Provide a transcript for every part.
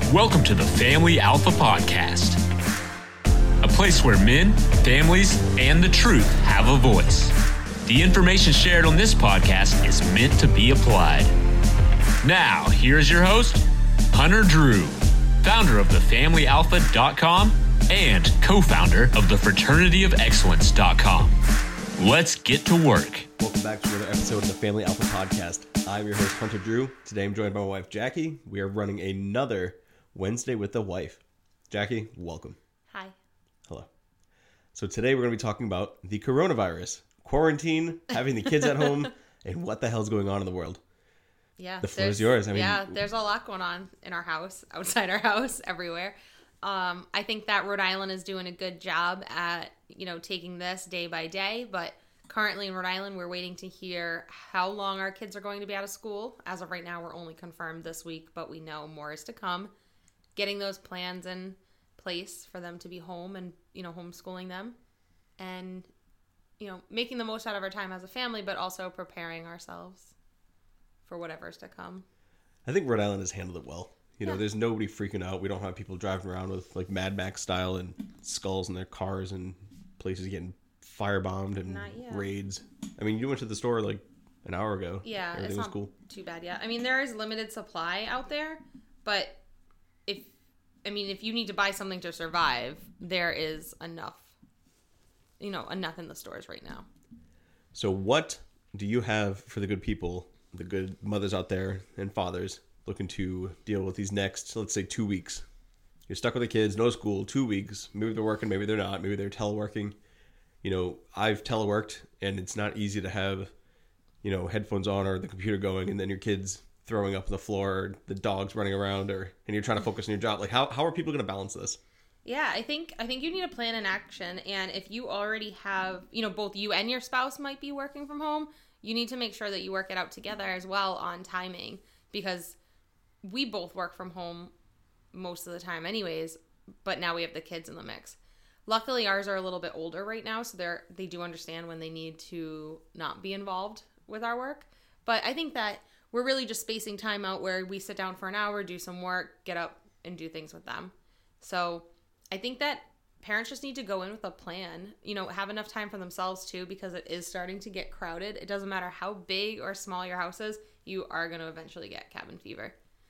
Welcome to the Family Alpha Podcast, a place where men, families, and the truth have a voice. The information shared on this podcast is meant to be applied. Now, here is your host, Hunter Drew, founder of thefamilyalpha.com and co-founder of thefraternityofexcellence.com. Let's get to work. Welcome back to another episode of the Family Alpha Podcast. I'm your host, Hunter Drew. Today I'm joined by my wife, Jackie. We are running another Wednesday with the Wife. Jackie, welcome. Hi. Hello. So today we're going to be talking about the coronavirus, quarantine, having the kids at home, and what the hell's going on in the world. Yeah. The floor is yours. There's a lot going on in our house, outside our house, everywhere. I think that Rhode Island is doing a good job at, taking this day by day, but currently in Rhode Island, we're waiting to hear how long our kids are going to be out of school. As of right now, we're only confirmed this week, but we know more is to come. Getting those plans in place for them to be home and, homeschooling them and, making the most out of our time as a family, but also preparing ourselves for whatever's to come. I think Rhode Island has handled it well. There's nobody freaking out. We don't have people driving around with like Mad Max style and skulls in their cars and places getting firebombed and raids. I mean, you went to the store like an hour ago. Yeah, everything it's was not cool. Too bad. Yeah, I mean there is limited supply out there, but if you need to buy something to survive, there is enough. Enough in the stores right now. So what do you have for the good people, the good mothers out there and fathers looking to deal with these next, let's say, 2 weeks? You're stuck with the kids, no school, 2 weeks. Maybe they're working, maybe they're not. Maybe they're teleworking. I've teleworked, and it's not easy to have, headphones on or the computer going, and then your kids throwing up on the floor, or the dogs running around, and you're trying to focus on your job. Like, how are people going to balance this? Yeah, I think you need a plan in action, and if you already have, both you and your spouse might be working from home, you need to make sure that you work it out together as well on timing, because we both work from home most of the time anyways, but now we have the kids in the mix. Luckily, ours are a little bit older right now, so they do understand when they need to not be involved with our work. But I think that we're really just spacing time out where we sit down for an hour, do some work, get up, and do things with them. So I think that parents just need to go in with a plan, have enough time for themselves too, because it is starting to get crowded. It doesn't matter how big or small your house is, you are going to eventually get cabin fever.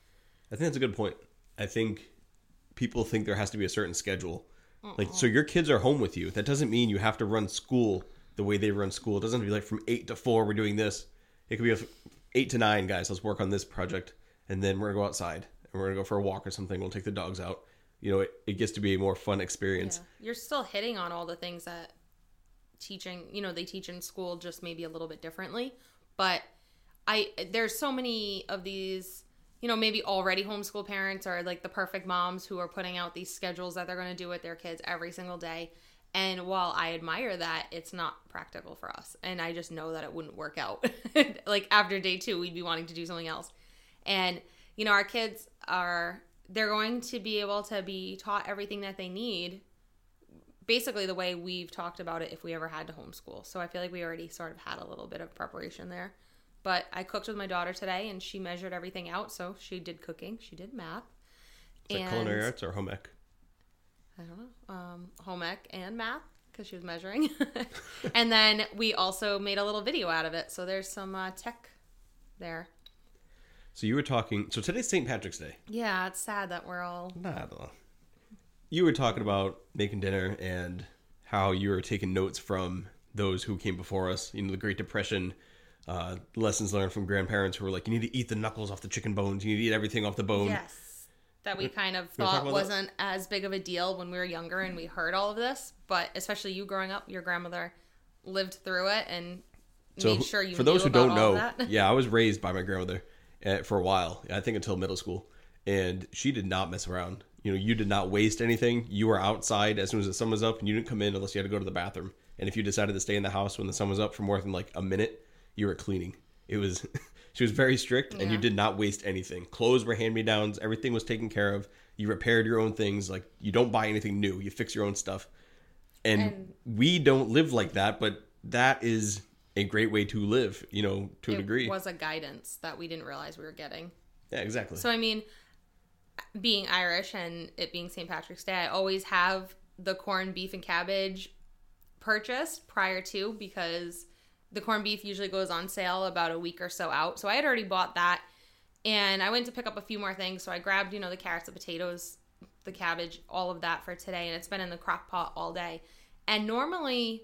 I think that's a good point. I think people think there has to be a certain schedule. Like, so your kids are home with you. That doesn't mean you have to run school the way they run school. It doesn't have to be like from 8 to 4, we're doing this. It could be 8 to 9, guys, let's work on this project. And then we're going to go outside and we're going to go for a walk or something. We'll take the dogs out. It gets to be a more fun experience. Yeah. You're still hitting on all the things that teaching, they teach in school just maybe a little bit differently. But there's so many of these, maybe already homeschool parents are like the perfect moms who are putting out these schedules that they're going to do with their kids every single day. And while I admire that, it's not practical for us. And I just know that it wouldn't work out. Like after day 2, we'd be wanting to do something else. And, our kids they're going to be able to be taught everything that they need, basically the way we've talked about it if we ever had to homeschool. So I feel like we already sort of had a little bit of preparation there. But I cooked with my daughter today, and she measured everything out. So she did cooking. She did math. Is that culinary arts or home ec? I don't know. Home ec and math, because she was measuring. And then we also made a little video out of it. So there's some tech there. So you were talking... So today's St. Patrick's Day. Yeah, it's sad that we're all... Nah. You were talking about making dinner and how you were taking notes from those who came before us. The Great Depression... lessons learned from grandparents who were like, you need to eat the knuckles off the chicken bones. You need to eat everything off the bone. Yes. That we kind of thought wasn't as big of a deal when we were younger and we heard all of this. But especially you growing up, your grandmother lived through it and made sure you knew about all of that. For those who don't know, yeah, I was raised by my grandmother for a while. I think until middle school. And she did not mess around. You did not waste anything. You were outside as soon as the sun was up, and you didn't come in unless you had to go to the bathroom. And if you decided to stay in the house when the sun was up for more than like a minute, you were cleaning. She was very strict, and you did not waste anything. Clothes were hand-me-downs. Everything was taken care of. You repaired your own things. Like, you don't buy anything new. You fix your own stuff. And we don't live like that, but that is a great way to live, to a degree. It was a guidance that we didn't realize we were getting. Yeah, exactly. So, being Irish and it being St. Patrick's Day, I always have the corned beef and cabbage purchased prior to, because the corned beef usually goes on sale about a week or so out. So I had already bought that, and I went to pick up a few more things. So I grabbed, the carrots, the potatoes, the cabbage, all of that for today, and it's been in the crock pot all day. And normally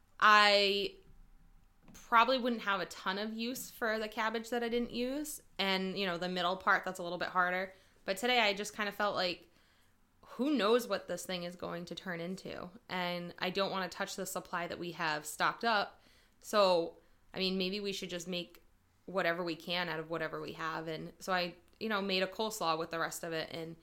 I probably wouldn't have a ton of use for the cabbage that I didn't use, and the middle part, that's a little bit harder. But today I just kind of felt like, who knows what this thing is going to turn into, and I don't want to touch the supply that we have stocked up. So maybe we should just make whatever we can out of whatever we have. And so I made a coleslaw with the rest of it, and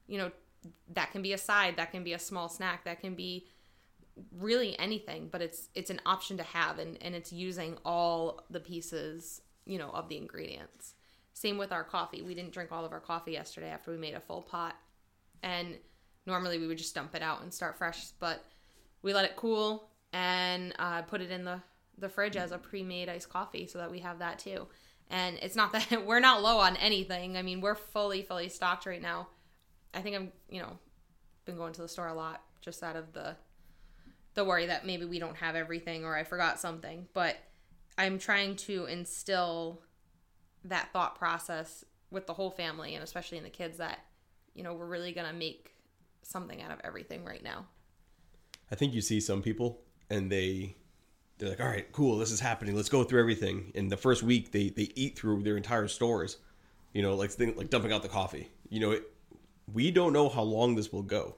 that can be a side, that can be a small snack, that can be really anything, but it's an option to have, and it's using all the pieces, of the ingredients. Same with our coffee. We didn't drink all of our coffee yesterday after we made a full pot, and normally we would just dump it out and start fresh, but we let it cool and put it in the fridge as a pre-made iced coffee so that we have that too. And it's not that we're not low on anything. We're fully stocked right now. I think I'm, been going to the store a lot just out of the worry that maybe we don't have everything or I forgot something. But I'm trying to instill that thought process with the whole family, and especially in the kids, that, we're really going to make something out of everything right now. I think you see some people and they're like, all right, cool, this is happening, let's go through everything. In the first week, they eat through their entire stores, like dumping out the coffee. We don't know how long this will go.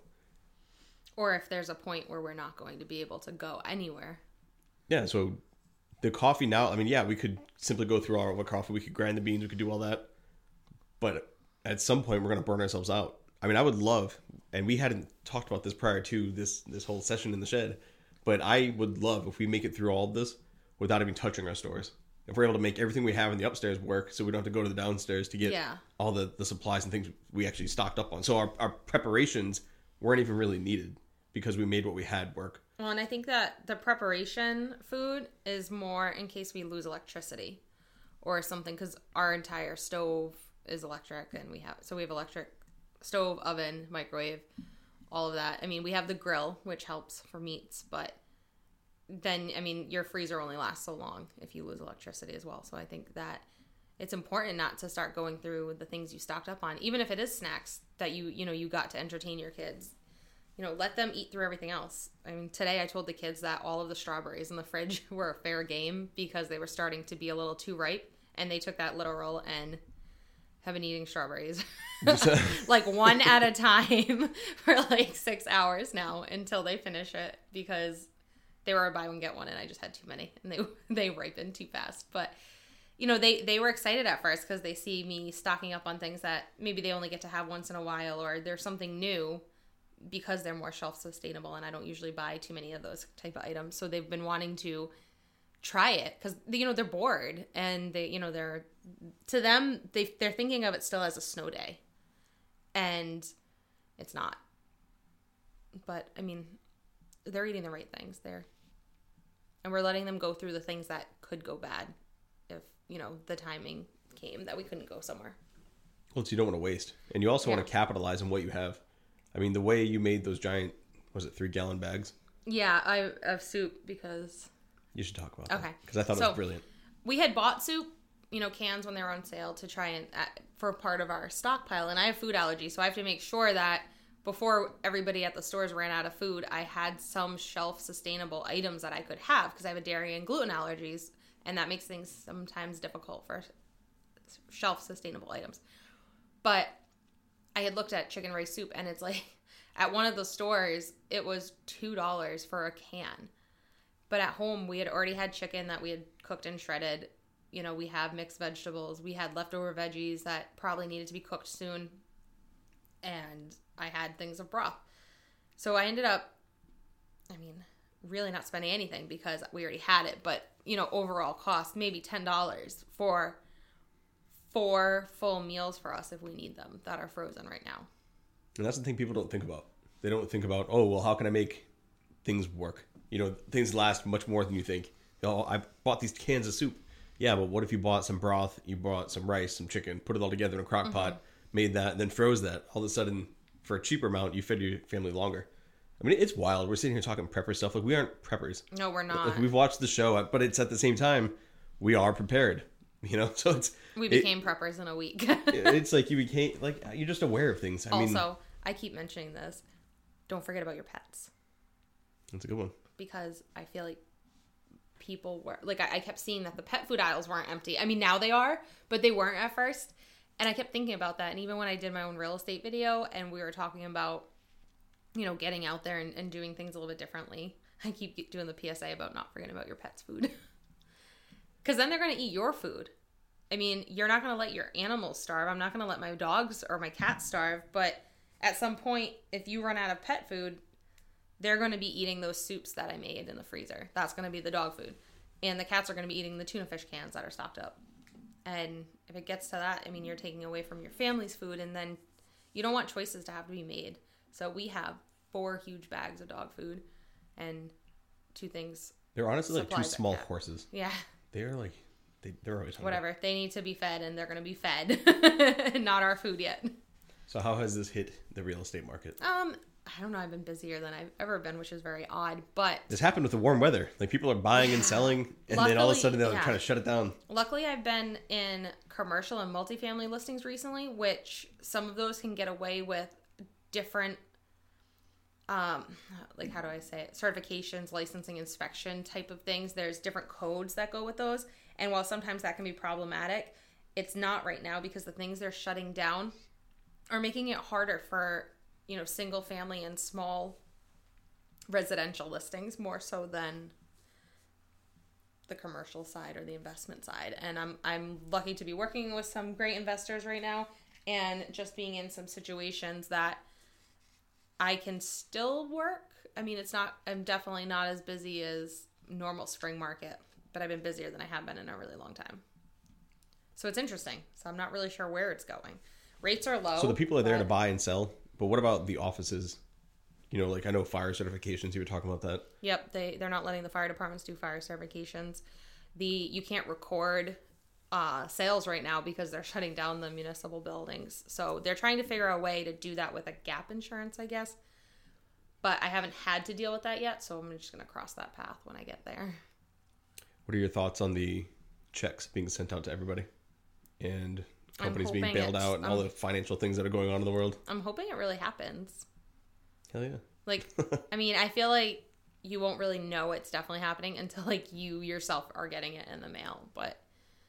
Or if there's a point where we're not going to be able to go anywhere. Yeah, so the coffee now, we could simply go through our coffee. We could grind the beans. We could do all that. But at some point, we're going to burn ourselves out. I would love, and we hadn't talked about this prior to this whole session in the shed, but I would love if we make it through all of this without even touching our stores. If we're able to make everything we have in the upstairs work, so we don't have to go to the downstairs to get all the supplies and things we actually stocked up on. So our preparations weren't even really needed because we made what we had work. Well, and I think that the preparation food is more in case we lose electricity or something, because our entire stove is electric, and we have electric stove, oven, microwave, all of that. We have the grill, which helps for meats, but then, your freezer only lasts so long if you lose electricity as well. So I think that it's important not to start going through the things you stocked up on, even if it is snacks that you got to entertain your kids. Let them eat through everything else. Today I told the kids that all of the strawberries in the fridge were a fair game because they were starting to be a little too ripe, and they took that literal and have been eating strawberries like one at a time for like 6 hours now until they finish it, because they were a buy one get one and I just had too many, and they ripened too fast. But they were excited at first because they see me stocking up on things that maybe they only get to have once in a while, or there's something new, because they're more shelf sustainable, and I don't usually buy too many of those type of items. So they've been wanting to try it because they're bored, and they're thinking of it still as a snow day, and it's not. But they're eating the right things there, and we're letting them go through the things that could go bad if the timing came that we couldn't go somewhere. Well, so you don't want to waste, and you also want to capitalize on what you have. The way you made those giant, was it 3-gallon bags? Yeah, I have soup because... You should talk about that. Because I thought it was brilliant. We had bought soup, cans when they were on sale to try and, for part of our stockpile. And I have food allergies, so I have to make sure that before everybody at the stores ran out of food, I had some shelf-sustainable items that I could have, because I have a dairy and gluten allergies, and that makes things sometimes difficult for shelf-sustainable items. But I had looked at chicken rice soup, and it's like, at one of the stores, it was $2 for a can. But at home, we had already had chicken that we had cooked and shredded. We have mixed vegetables. We had leftover veggies that probably needed to be cooked soon. And I had things of broth. So I ended up, really not spending anything because we already had it. But, overall cost, maybe $10 for 4 full meals for us if we need them that are frozen right now. And that's the thing people don't think about. They don't think about, oh, well, how can I make things work? Things last much more than you think. I bought these cans of soup. Yeah, but what if you bought some broth, you bought some rice, some chicken, put it all together in a crock pot, made that, and then froze that. All of a sudden, for a cheaper amount, you fed your family longer. I mean, it's wild. We're sitting here talking prepper stuff. Like, we aren't preppers. No, we're not. Like, we've watched the show, but it's at the same time, we are prepared. You know, so we became preppers in a week. It's like you became like you're just aware of things. I keep mentioning this. Don't forget about your pets. That's a good one. Because I feel like people were like, I kept seeing that the pet food aisles weren't empty. I mean, now they are, but they weren't at first. And I kept thinking about that. And even when I did my own real estate video and we were talking about, you know, getting out there and doing things a little bit differently, I keep doing the PSA about not forgetting about your pet's food. Because then they're going to eat your food. I mean, you're not going to let your animals starve. I'm not going to let my dogs or my cats starve. But at some point, if you run out of pet food, they're going to be eating those soups that I made in the freezer. That's going to be the dog food. And the cats are going to be eating the tuna fish cans that are stocked up. And if it gets to that, I mean, you're taking away from your family's food. And then you don't want choices to have to be made. So we have 4 huge bags of dog food and 2 things. They're honestly like 2 small horses. Yeah. They're like, they're always hungry. Whatever. They need to be fed and they're going to be fed. Not our food yet. So how has this hit the real estate market? I don't know. I've been busier than I've ever been, which is very odd. But this happened with the warm weather. Like people are buying and selling, and then all of a sudden they're trying to shut it down. Luckily, I've been in commercial and multifamily listings recently, which some of those can get away with different, like how do I say it? Certifications, licensing, inspection type of things. There's different codes that go with those, and while sometimes that can be problematic, it's not right now because the things they're shutting down are making it harder for, you know, single family and small residential listings more so than the commercial side or the investment side. And I'm lucky to be working with some great investors right now and just being in some situations that I can still work. I mean, I'm definitely not as busy as normal spring market, but I've been busier than I have been in a really long time. So it's interesting. So I'm not really sure where it's going. Rates are low. So the people are there to buy and sell. But what about the offices? You know, like I know fire certifications. You were talking about that. Yep, they're not letting the fire departments do fire certifications. You can't record sales right now because they're shutting down the municipal buildings. So they're trying to figure out a way to do that with a gap insurance, I guess. But I haven't had to deal with that yet, so I'm just going to cross that path when I get there. What are your thoughts on the checks being sent out to everybody and companies being bailed out and all the financial things that are going on in the world? I'm hoping it really happens. Hell yeah. Like, I mean, I feel like you won't really know it's definitely happening until, like, you yourself are getting it in the mail. But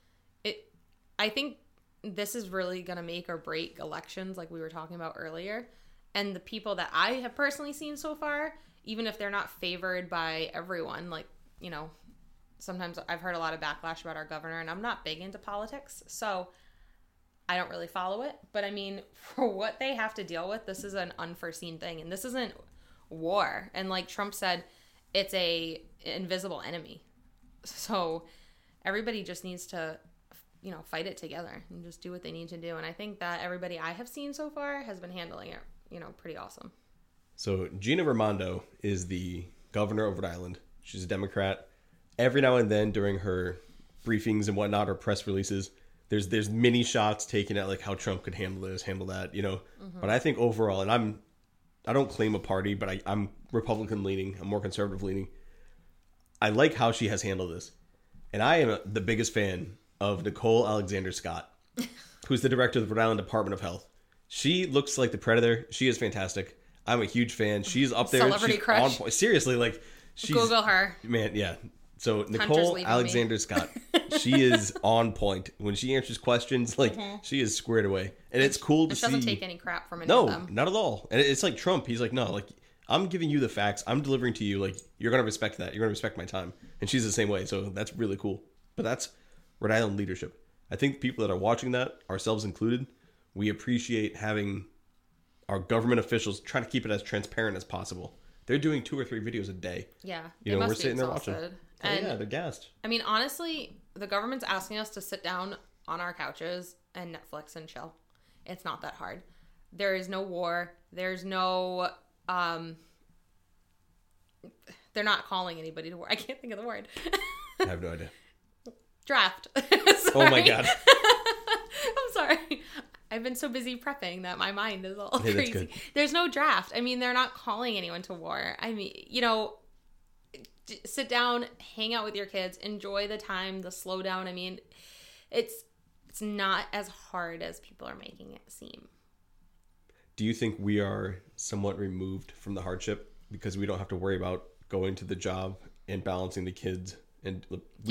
I think this is really going to make or break elections like we were talking about earlier. And the people that I have personally seen so far, even if they're not favored by everyone, like, you know, sometimes I've heard a lot of backlash about our governor, and I'm not big into politics, so I don't really follow it. But I mean, for what they have to deal with, this is an unforeseen thing. And this isn't war. And like Trump said, it's a invisible enemy. So everybody just needs to, you know, fight it together and just do what they need to do. And I think that everybody I have seen so far has been handling it, you know, pretty awesome. So Gina Raimondo is the governor of Rhode Island. She's a Democrat. Every now and then during her briefings and whatnot, or press releases, there's mini shots taken at like how Trump could handle this, handle that, you know. Mm-hmm. But I think overall, and I don't claim a party, but I'm Republican leaning. I'm more conservative leaning. I like how she has handled this. And I am the biggest fan of Nicole Alexander Scott, who's the director of the Rhode Island Department of Health. She looks like the Predator. She is fantastic. I'm a huge fan. She's up there. Celebrity she's crush. On point. Seriously, like she's Google her. Man, yeah. So Nicole Alexander Scott, she is on point. When she answers questions, like she is squared away. And it's cool to see. She doesn't take any crap from any of them. No, not at all. And it's like Trump. He's like, no, like I'm giving you the facts. I'm delivering to you. Like you're going to respect that. You're going to respect my time. And she's the same way. So that's really cool. But that's Rhode Island leadership. I think people that are watching that, ourselves included, we appreciate having our government officials try to keep it as transparent as possible. They're doing 2 or 3 videos a day. Yeah. You know, we're sitting there watching. And yeah, they're gassed. I mean, honestly, the government's asking us to sit down on our couches and Netflix and chill. It's not that hard. There is no war. There's no, they're not calling anybody to war. I can't think of the word. I have no idea. Draft. Oh my God. I'm sorry. I've been so busy prepping that my mind is all Hey, that's crazy. good. There's no draft. I mean, they're not calling anyone to war. I mean, sit down, hang out with your kids, enjoy the time, the slowdown. I mean, it's not as hard as people are making it seem. Do you think we are somewhat removed from the hardship because we don't have to worry about going to the job and balancing the kids? And we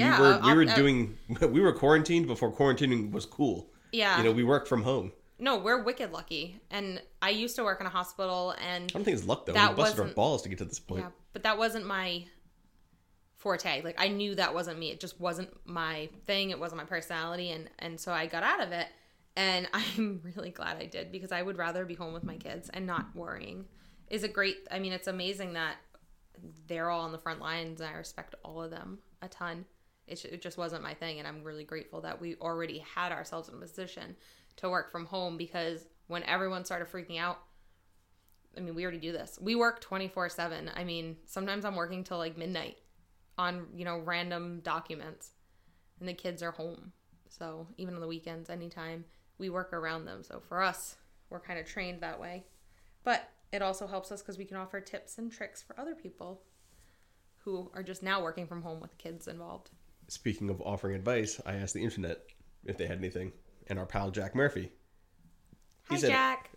were quarantined before quarantining was cool. Yeah. We work from home. No, we're wicked lucky. And I used to work in a hospital, and I don't think it's luck though. We busted our balls to get to this point. Yeah, but that wasn't my forte. Like, I knew that wasn't me. It just wasn't my thing. It wasn't my personality. And so I got out of it. And I'm really glad I did, because I would rather be home with my kids and not worrying. It's amazing that they're all on the front lines, and I respect all of them a ton. It just wasn't my thing, and I'm really grateful that we already had ourselves in a position to work from home, because when everyone started freaking out, I mean, we already do this. We work 24/7. I mean, sometimes I'm working till like midnight on, random documents, and the kids are home. So even on the weekends, anytime, we work around them. So for us, we're kind of trained that way. But it also helps us because we can offer tips and tricks for other people who are just now working from home with kids involved. Speaking of offering advice, I asked the internet if they had anything, and our pal Jack Murphy. Hi, Jack.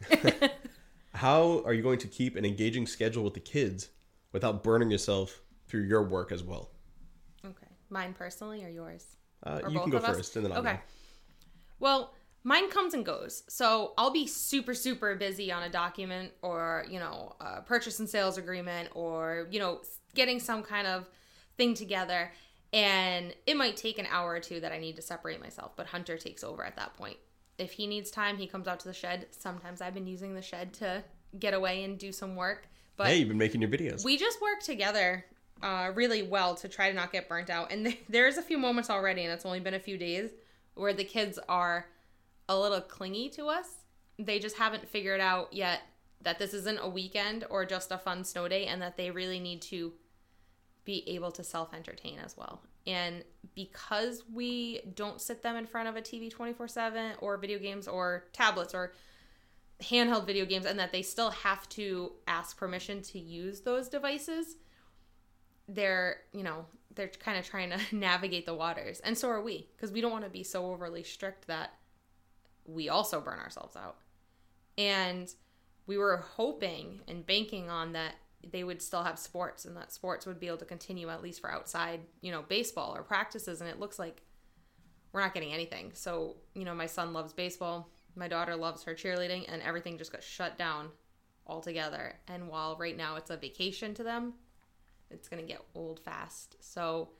How are you going to keep an engaging schedule with the kids without burning yourself through your work as well? Okay. Mine personally or yours? You can go first, and then I'll go. Well, mine comes and goes. So I'll be super, super busy on a document, or, a purchase and sales agreement, or, getting some kind of thing together. And it might take an hour or two that I need to separate myself, but Hunter takes over at that point. If he needs time, he comes out to the shed. Sometimes I've been using the shed to get away and do some work. But hey, you've been making your videos. We just work together really well to try to not get burnt out. And there's a few moments already, and it's only been a few days, where the kids are a little clingy to us. They just haven't figured out yet that this isn't a weekend or just a fun snow day, and that they really need to be able to self-entertain as well. And because we don't sit them in front of a TV 24/7 or video games or tablets or handheld video games, and that they still have to ask permission to use those devices, they're kind of trying to navigate the waters. And so are we, because we don't want to be so overly strict that we also burn ourselves out. And we were hoping and banking on that they would still have sports, and that sports would be able to continue at least for outside, baseball or practices. And it looks like we're not getting anything. So, my son loves baseball. My daughter loves her cheerleading, and everything just got shut down altogether. And while right now it's a vacation to them, it's going to get old fast. So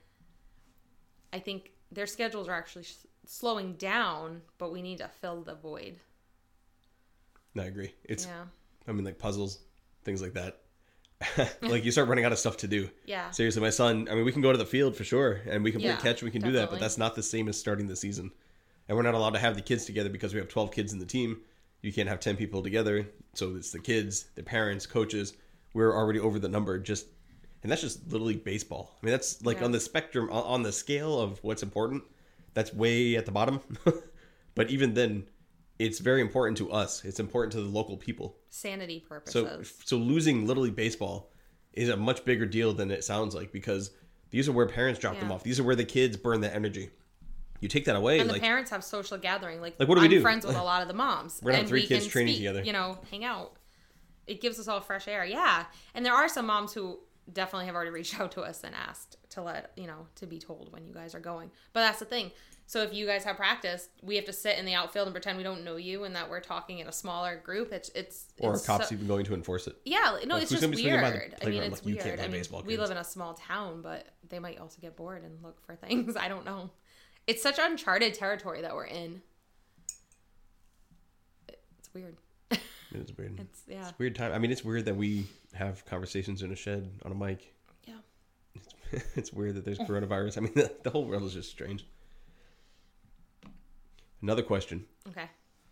I think their schedules are actually slowing down, but we need to fill the void. I agree. Like puzzles, things like that. Like, you start running out of stuff to do. Yeah. Seriously, my son, we can go to the field for sure, and we can play catch, and we can do that, but definitely. that's not the same as starting the season. And we're not allowed to have the kids together because we have 12 kids in the team. You can't have 10 people together. So it's the kids, the parents, coaches. We're already over the number, and that's just Little League baseball. That's like on the spectrum, on the scale of what's important, that's way at the bottom. But even then, it's very important to us. It's important to the local people. Sanity purposes. So losing Little League baseball is a much bigger deal than it sounds like, because these are where parents drop them off. These are where the kids burn that energy. You take that away. And the parents have social gathering. Like what do we do? I'm friends with a lot of the moms. We're gonna have 3 kids training together. Hang out. It gives us all fresh air. Yeah. And there are some moms who definitely have already reached out to us and asked to to be told when you guys are going. But that's the thing. So if you guys have practice, we have to sit in the outfield and pretend we don't know you, and that we're talking in a smaller group. It's or cops even going to enforce it. Yeah, no, it's just weird. Like, It's you can't weird. play baseball, we live in a small town, but they might also get bored and look for things. I don't know. It's such uncharted territory that we're in. It's weird. It is weird. It's a weird time. It's weird that we have conversations in a shed on a mic. Yeah. It's weird that there's coronavirus. The whole world is just strange. Another question. Okay.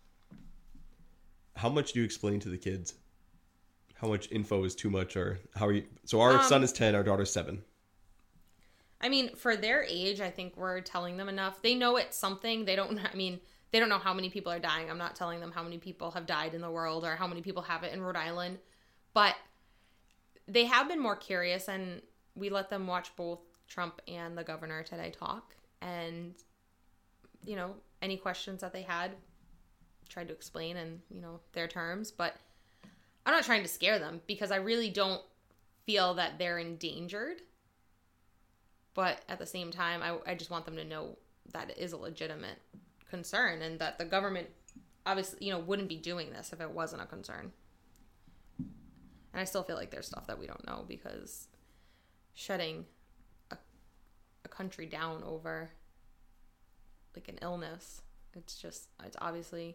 How much do you explain to the kids? How much info is too much, or how are you? So our son is 10, our daughter's 7. For their age, I think we're telling them enough. They know it's something. They don't, they don't know how many people are dying. I'm not telling them how many people have died in the world or how many people have it in Rhode Island. But they have been more curious, and we let them watch both Trump and the governor today talk. And, you know, any questions that they had, tried to explain in, you know, their terms. But I'm not trying to scare them because I really don't feel that they're endangered. But at the same time, I just want them to know that it is a legitimate concern and that the government obviously, you know, wouldn't be doing this if it wasn't a concern. And I still feel like there's stuff that we don't know because shutting a country down over like an illness, it's obviously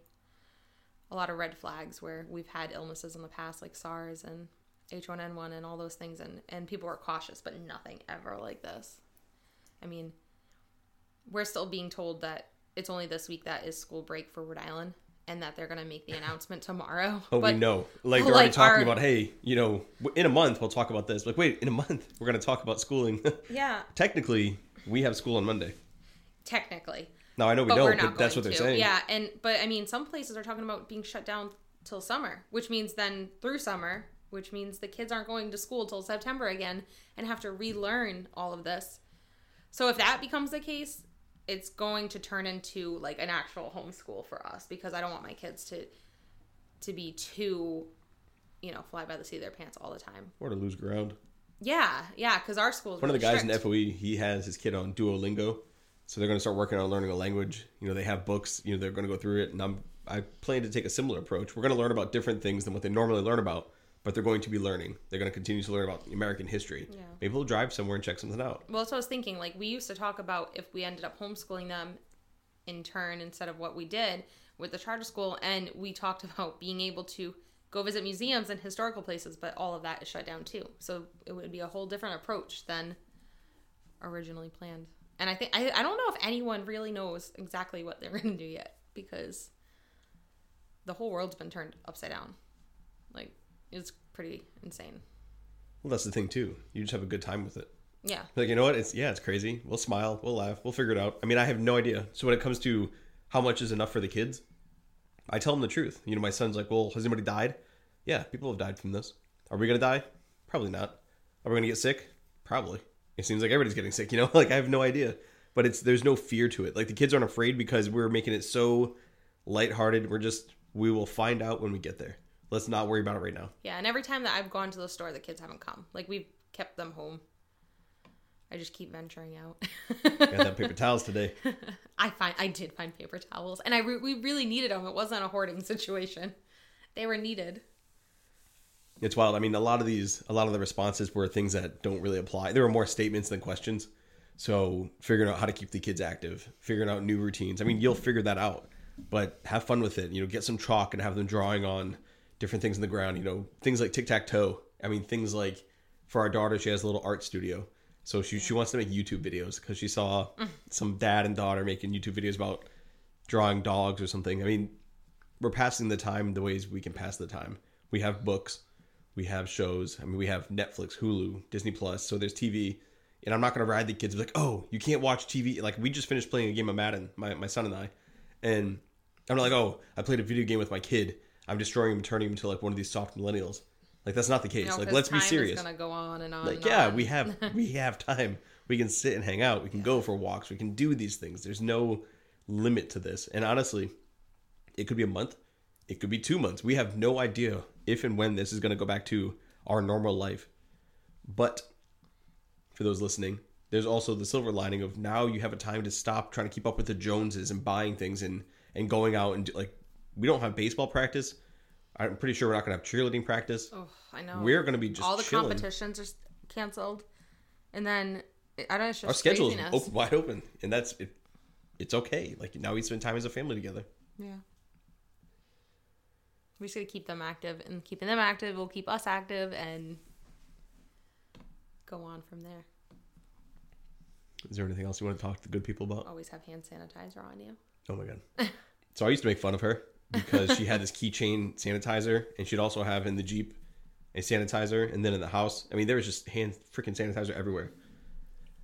a lot of red flags where we've had illnesses in the past like SARS and H1N1 and all those things, and people were cautious, but nothing ever like this. I mean, we're still being told that it's only this week that is school break for Rhode Island and that they're going to make the announcement tomorrow. Oh, but, we know. Like, they're already talking about, hey, you know, in a month we'll talk about this. Like, wait, in a month we're going to talk about schooling. Yeah. Technically, we have school on Monday. Technically. No, I know we don't, but that's what they're saying. Yeah, but I mean, some places are talking about being shut down till summer, which means then through summer, which means the kids aren't going to school till September again and have to relearn all of this. So if that becomes the case, it's going to turn into like an actual homeschool for us because I don't want my kids to be too, you know, fly by the seat of their pants all the time. Or to lose ground. Yeah, because our school's One really of the guys strict. in FOE, he has his kid on Duolingo. So they're going to start working on learning a language. You know, they have books, you know, they're going to go through it. And I plan to take a similar approach. We're going to learn about different things than what they normally learn about, but they're going to be learning. They're going to continue to learn about American history. Yeah. Maybe we'll drive somewhere and check something out. Well, that's what I was thinking. Like, we used to talk about if we ended up homeschooling them in turn instead of what we did with the charter school. And we talked about being able to go visit museums and historical places, but all of that is shut down too. So it would be a whole different approach than originally planned. And I think I don't know if anyone really knows exactly what they're going to do yet because the whole world's been turned upside down. Like, it's pretty insane. Well, that's the thing too. You just have a good time with it. Yeah. Like, you know what? It's crazy. We'll smile. We'll laugh. We'll figure it out. I mean, I have no idea. So when it comes to how much is enough for the kids, I tell them the truth. You know, my son's like, well, has anybody died? Yeah, people have died from this. Are we going to die? Probably not. Are we going to get sick? Probably. It seems like everybody's getting sick, you know? Like, I have no idea. But there's no fear to it. Like, the kids aren't afraid because we're making it so lighthearted. We will find out when we get there. Let's not worry about it right now. Yeah, and every time that I've gone to the store, the kids haven't come. Like, we've kept them home. I just keep venturing out. Got that paper towels today. I did find paper towels. And we really needed them. It wasn't a hoarding situation. They were needed. It's wild. I mean, a lot of the responses were things that don't really apply. There were more statements than questions. So figuring out how to keep the kids active, figuring out new routines. I mean, you'll figure that out, but have fun with it. You know, get some chalk and have them drawing on different things in the ground. You know, things like tic-tac-toe. I mean, things like for our daughter, she has a little art studio. So she wants to make YouTube videos because she saw some dad and daughter making YouTube videos about drawing dogs or something. I mean, we're passing the time the ways we can pass the time. We have books. We have shows. I mean, we have Netflix, Hulu, Disney Plus. So there's TV. And I'm not going to ride the kids like, oh, you can't watch TV. Like, we just finished playing a game of Madden, my son and I. And I'm not like, oh, I played a video game with my kid. I'm destroying him and turning him into like one of these soft millennials. Like, that's not the case. Like, let's be serious. It's going to go on and on. Like, and yeah, on. we have time. We can sit and hang out. We can go for walks. We can do these things. There's no limit to this. And honestly, it could be a month. It could be 2 months. We have no idea if and when this is going to go back to our normal life. But for those listening, there's also the silver lining of now you have a time to stop trying to keep up with the Joneses and buying things and going out and like, we don't have baseball practice. I'm pretty sure we're not going to have cheerleading practice. Oh, I know. We're going to be just all the chilling. Competitions are canceled. And then, I don't know, it's just our schedule is wide open. And that's it. It's okay. Like, now we spend time as a family together. Yeah. We just got to keep them active, and keeping them active will keep us active and go on from there. Is there anything else you want to talk to the good people about? Always have hand sanitizer on you. Oh my God. So I used to make fun of her because she had this keychain sanitizer, and she'd also have in the Jeep a sanitizer, and then in the house, I mean, there was just hand freaking sanitizer everywhere.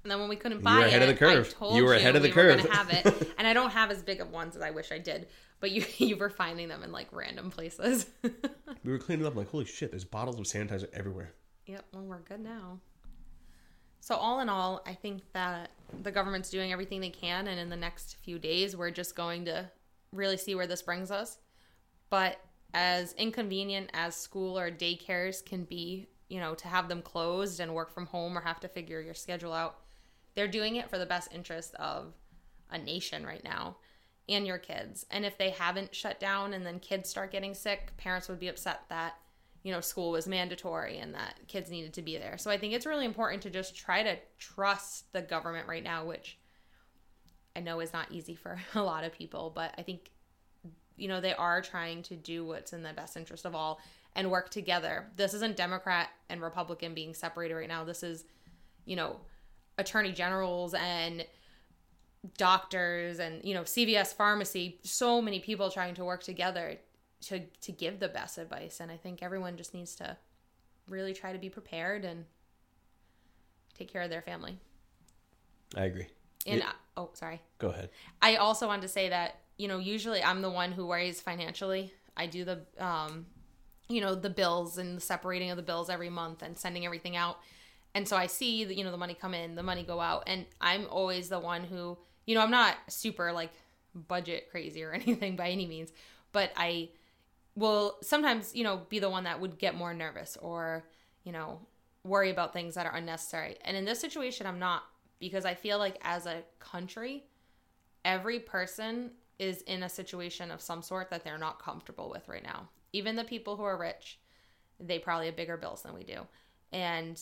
And then when we couldn't buy it, ahead of the curve. I told you were ahead of the we curve. were going to have it. And I don't have as big of ones as I wish I did. But you were finding them in like random places. We were cleaning up like, holy shit, there's bottles of sanitizer everywhere. Yep, well, we're good now. So all in all, I think that the government's doing everything they can. And in the next few days, we're just going to really see where this brings us. But as inconvenient as school or daycares can be, to have them closed and work from home or have to figure your schedule out, they're doing it for the best interest of a nation right now and your kids. And if they haven't shut down and then kids start getting sick, parents would be upset that, school was mandatory and that kids needed to be there. So I think it's really important to just try to trust the government right now, which I know is not easy for a lot of people, but I think, they are trying to do what's in the best interest of all and work together. This isn't Democrat and Republican being separated right now. This is, attorney generals and doctors and, CVS Pharmacy, so many people trying to work together to give the best advice. And I think everyone just needs to really try to be prepared and take care of their family. I agree. And sorry. Go ahead. I also wanted to say that, usually I'm the one who worries financially. I do the, the bills and the separating of the bills every month and sending everything out. And so I see the, the money come in, the money go out. And I'm always the one who, I'm not super like budget crazy or anything by any means, but I will sometimes, be the one that would get more nervous or, worry about things that are unnecessary. And in this situation, I'm not, because I feel like as a country, every person is in a situation of some sort that they're not comfortable with right now. Even the people who are rich, they probably have bigger bills than we do. And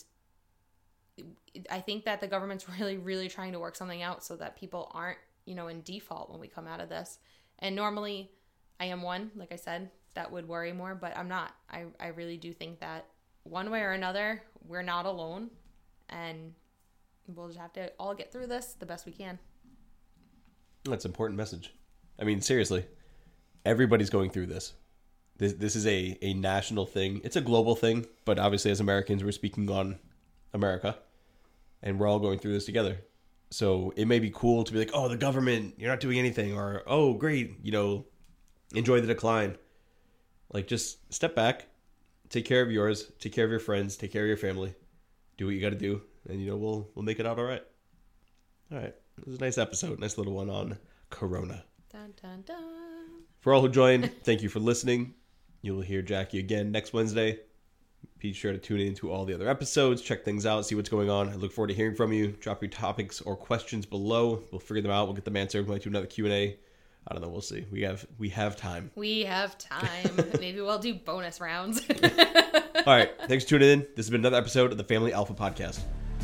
I think that the government's really, really trying to work something out so that people aren't, in default when we come out of this. And normally I am one, like I said, that would worry more, but I'm not. I really do think that one way or another, we're not alone, and we'll just have to all get through this the best we can. That's an important message. I mean, seriously, everybody's going through this. This is a national thing. It's a global thing, but obviously as Americans, we're speaking on America, and we're all going through this together. So it may be cool to be like, oh, the government, you're not doing anything, or, oh, great, enjoy the decline. Like, just step back, take care of yours, take care of your friends, take care of your family, do what you got to do, and, we'll make it out all right. All right. It was a nice episode, nice little one on Corona. Dun, dun, dun. For all who joined, thank you for listening. You'll hear Jackie again next Wednesday. Be sure to tune in to all the other episodes, check things out, see what's going on. I look forward to hearing from you. Drop your topics or questions below. We'll figure them out. We'll get them answered. We might do another Q&A. I don't know. We'll see. We have time. We have time. Maybe we'll do bonus rounds. All right. Thanks for tuning in. This has been another episode of the Family Alpha Podcast.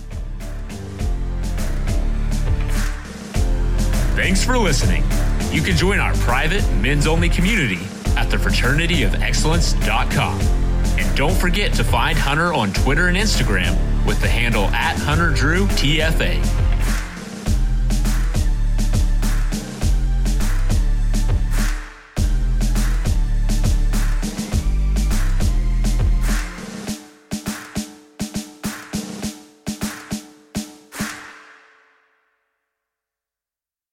Thanks for listening. You can join our private men's-only community at thefraternityofexcellence.com. And don't forget to find Hunter on Twitter and Instagram with the handle @HunterDrewTFA.